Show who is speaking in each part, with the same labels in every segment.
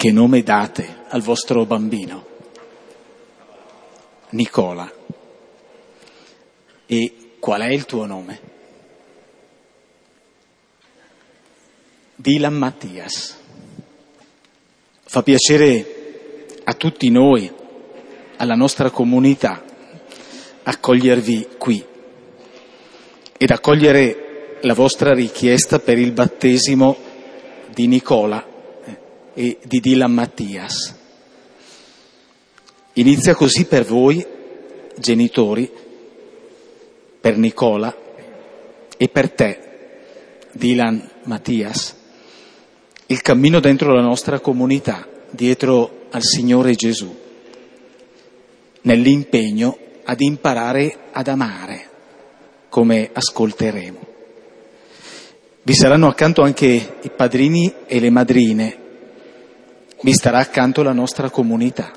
Speaker 1: che nome date al vostro bambino? Nicola. E qual è il tuo nome? Dylan Mattias. Fa piacere a tutti noi, alla nostra comunità, accogliervi qui ed accogliere la vostra richiesta per il battesimo di Nicola e di Dylan Mattias. Inizia così per voi, genitori, per Nicola e per te, Dylan Mattias, il cammino dentro la nostra comunità, dietro al Signore Gesù, nell'impegno ad imparare ad amare, come ascolteremo. Vi saranno accanto anche i padrini e le madrine, vi starà accanto la nostra comunità.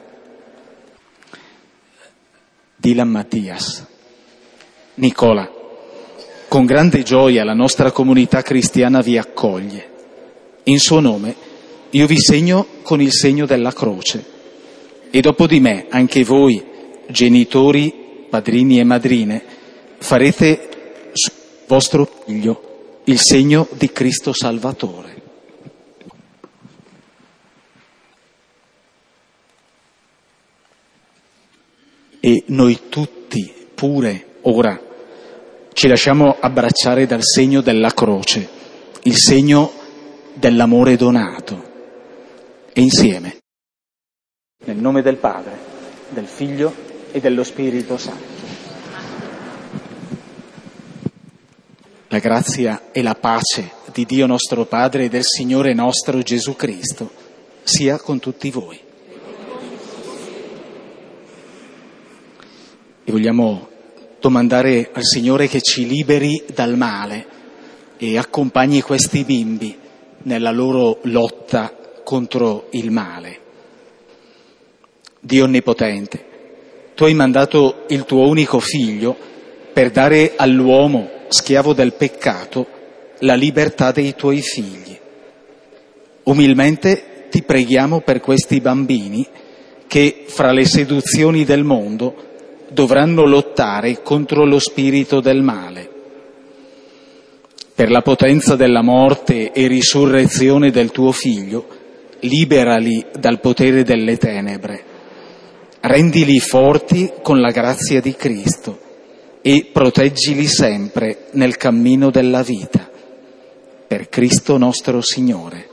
Speaker 1: Dylan Mattias. Nicola, con grande gioia la nostra comunità cristiana vi accoglie. In suo nome io vi segno con il segno della croce e dopo di me anche voi, genitori, padrini e madrine, farete sul vostro figlio il segno di Cristo Salvatore. E noi tutti, pure ora, ci lasciamo abbracciare dal segno della croce, il segno dell'amore donato. E insieme, nel nome del Padre, del Figlio e dello Spirito Santo. La grazia e la pace di Dio nostro Padre e del Signore nostro Gesù Cristo sia con tutti voi. E vogliamo domandare al Signore che ci liberi dal male e accompagni questi bimbi nella loro lotta contro il male. Dio Onnipotente, Tu hai mandato il Tuo unico Figlio per dare all'uomo, schiavo del peccato, la libertà dei Tuoi figli. Umilmente Ti preghiamo per questi bambini che, fra le seduzioni del mondo, dovranno lottare contro lo spirito del male. Per la potenza della morte e risurrezione del Tuo Figlio, liberali dal potere delle tenebre. Rendili forti con la grazia di Cristo e proteggili sempre nel cammino della vita. Per Cristo nostro Signore.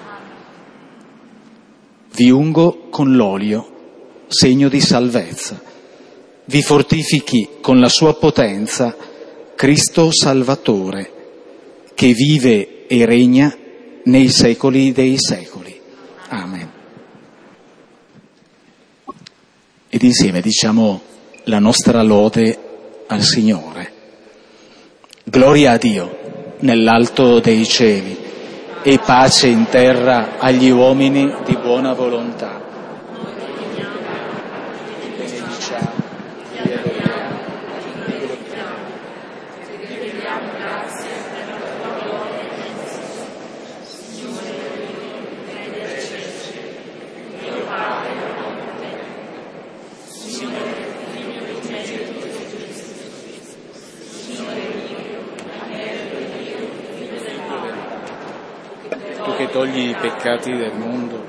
Speaker 1: Vi ungo con l'olio, segno di salvezza. Vi fortifichi con la sua potenza Cristo Salvatore, che vive e regna nei secoli dei secoli. Amen. Ed insieme diciamo la nostra lode al Signore. Gloria a Dio nell'alto dei cieli e pace in terra agli uomini di buona volontà. Che togli i peccati del mondo,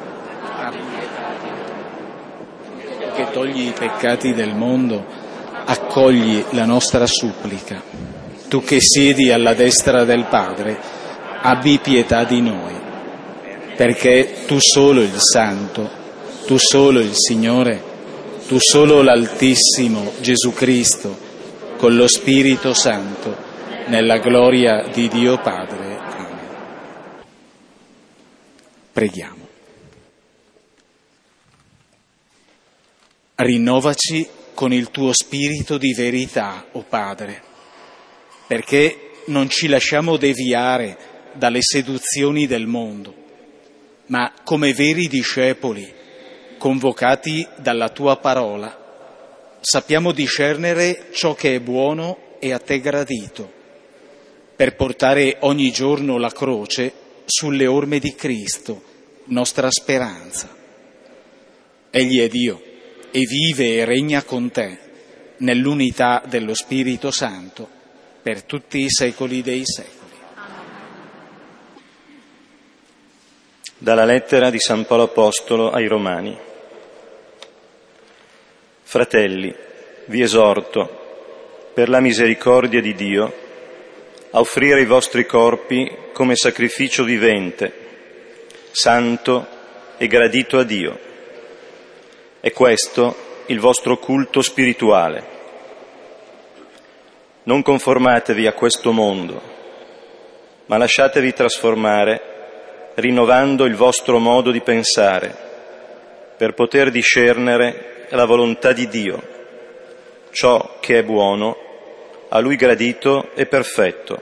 Speaker 1: che togli i peccati del mondo, accogli la nostra supplica. Tu che siedi alla destra del Padre, abbi pietà di noi, perché tu solo il Santo, tu solo il Signore, tu solo l'Altissimo Gesù Cristo, con lo Spirito Santo, nella gloria di Dio Padre. Preghiamo. Rinnovaci con il Tuo Spirito di verità, o Padre, perché non ci lasciamo deviare dalle seduzioni del mondo, ma come veri discepoli, convocati dalla Tua parola, sappiamo discernere ciò che è buono e a Te gradito, per portare ogni giorno la croce sulle orme di Cristo nostra speranza. Egli è Dio e vive e regna con te nell'unità dello Spirito Santo per tutti i secoli dei secoli.
Speaker 2: Dalla lettera di San Paolo Apostolo ai Romani. Fratelli, vi esorto, per la misericordia di Dio, a offrire i vostri corpi come sacrificio vivente, santo e gradito a Dio. È questo il vostro culto spirituale. Non conformatevi a questo mondo, ma lasciatevi trasformare, rinnovando il vostro modo di pensare, per poter discernere la volontà di Dio, ciò che è buono, a Lui gradito e perfetto.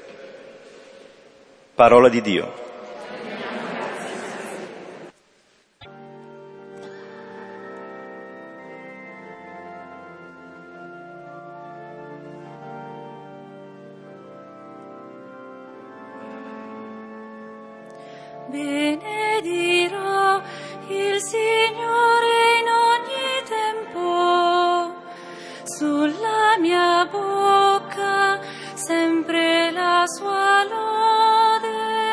Speaker 2: Parola di Dio.
Speaker 3: Benedirò il Signore in ogni tempo, sulla mia bocca sempre la sua lode.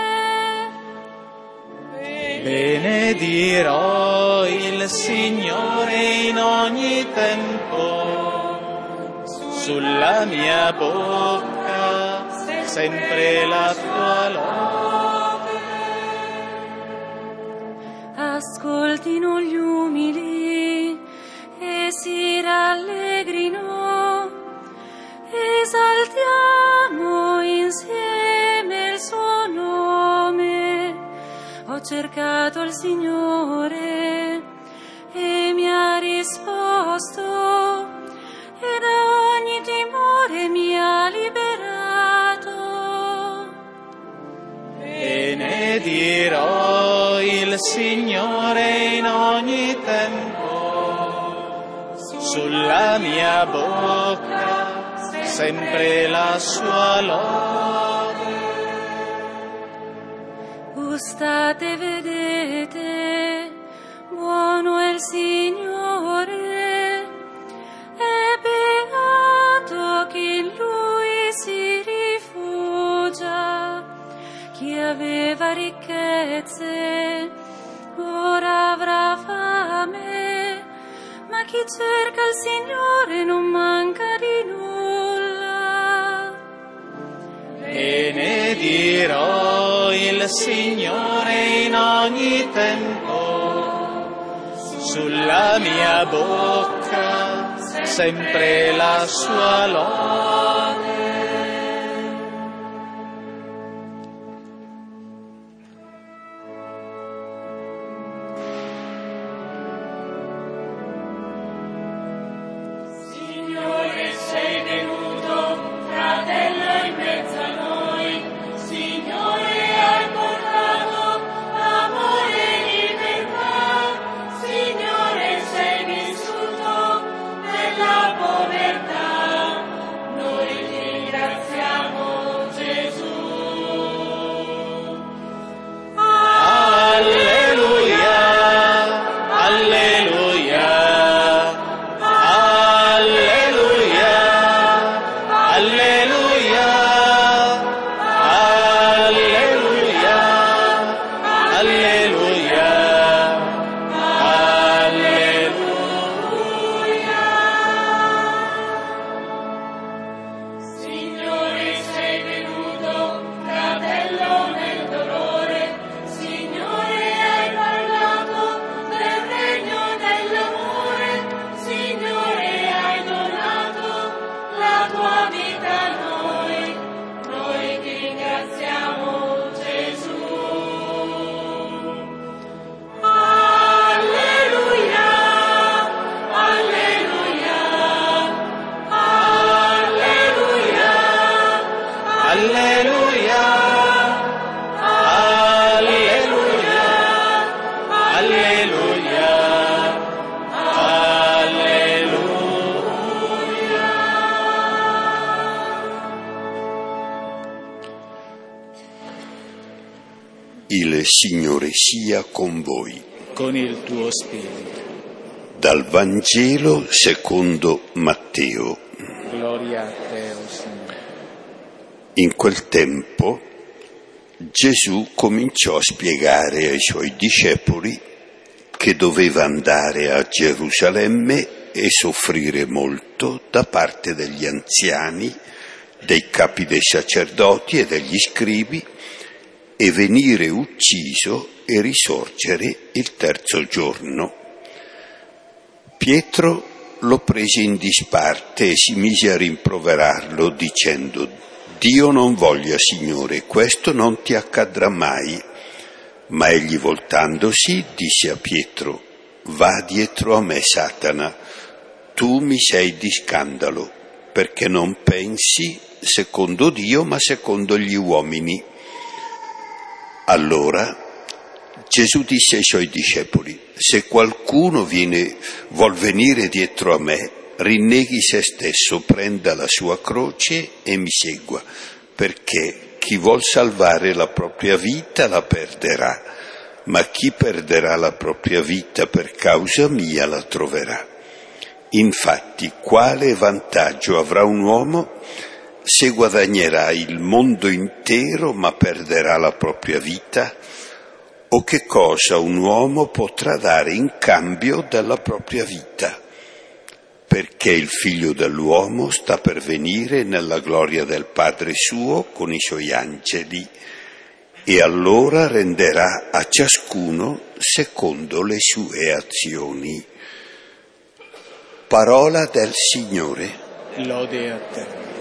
Speaker 1: Benedirò il Signore in ogni tempo, sulla mia bocca sempre la sua lode.
Speaker 3: Ascoltino gli umili e si rallegrino, esaltiamo insieme il suo nome. Ho cercato il Signore e mi ha risposto, e da ogni timore mi ha liberato.
Speaker 1: Benedirò il Signore in ogni tempo, sulla mia bocca sempre la sua lode.
Speaker 3: Gustate, vedete, buono è il Signore, è beato chi in Lui si rifugia. Chi aveva ricchezze ora avrà fame, ma chi cerca il Signore non manca di nulla.
Speaker 1: Benedirò il Signore in ogni tempo, sulla mia bocca sempre la sua lode.
Speaker 3: Povertà, noi ti ringraziamo.
Speaker 4: del Signore sia con voi.
Speaker 1: Con il tuo spirito.
Speaker 4: Dal Vangelo secondo Matteo.
Speaker 1: Gloria a te, o Signore.
Speaker 4: In quel tempo Gesù cominciò a spiegare ai suoi discepoli che doveva andare a Gerusalemme e soffrire molto da parte degli anziani, dei capi dei sacerdoti e degli scribi, e venire ucciso e risorgere il terzo giorno. Pietro lo prese in disparte e si mise a rimproverarlo dicendo: Dio non voglia, Signore, questo non ti accadrà mai. Ma egli, voltandosi, disse a Pietro: Va dietro a me, Satana, tu mi sei di scandalo, perché non pensi secondo Dio ma secondo gli uomini. Allora Gesù disse ai suoi discepoli: Se qualcuno vuol venire dietro a me, rinneghi se stesso, prenda la sua croce e mi segua, perché chi vuol salvare la propria vita la perderà, ma chi perderà la propria vita per causa mia la troverà. Infatti, quale vantaggio avrà un uomo se guadagnerà il mondo intero ma perderà la propria vita? O che cosa un uomo potrà dare in cambio della propria vita? Perché il Figlio dell'uomo sta per venire nella gloria del Padre suo con i suoi angeli, e allora renderà a ciascuno secondo le sue azioni. Parola del Signore.
Speaker 1: Lode a te.